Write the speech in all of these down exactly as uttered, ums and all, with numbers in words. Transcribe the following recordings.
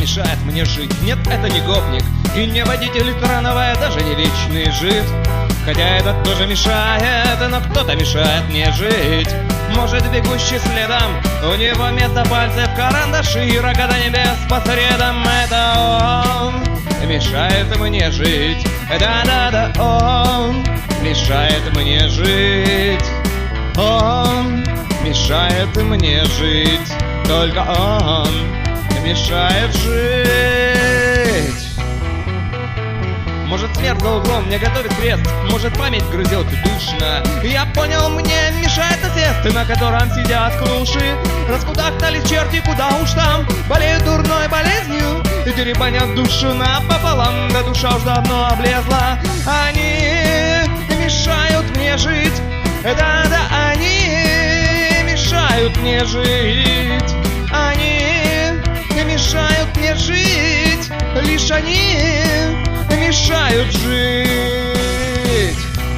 мешает мне жить. Нет, это не гопник и не водитель трамвая, даже не вечный жид. Хотя этот тоже мешает, но кто-то мешает мне жить. Может, бегущий следом, у него вместо пальцев карандаши и рога до небес по средам. Это он мешает мне жить. Да-да-да, он мешает мне жить. Он мешает мне жить. Только он мешает жить. Может, смерть за углом мне готовит крест, может, память грызет душно. Я понял, мне мешает насест, на котором сидят клуши. Раскудахтались черти, куда уж там, болеют дурной болезнью и деребанят душу напополам, да душа уж давно облезла. Они мешают мне жить, да-да, они мешают мне жить. Они мешают мне жить, лишь они мешают жить.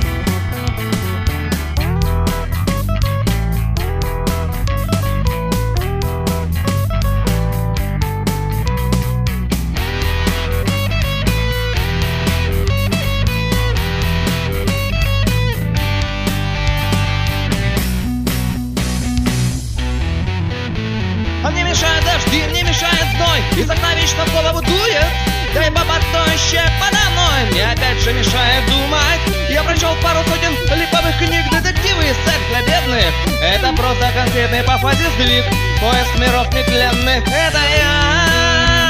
А мне мешает дожди, мне мешает зной, из окна вечно в голову дует. Да и баба тощая подо мной мне опять же мешает думать. Я прочел пару сотен липовых книг, детективы и секс для бедных. Это просто конкретный по фазе сдвиг, поиск миров нетленных. Это я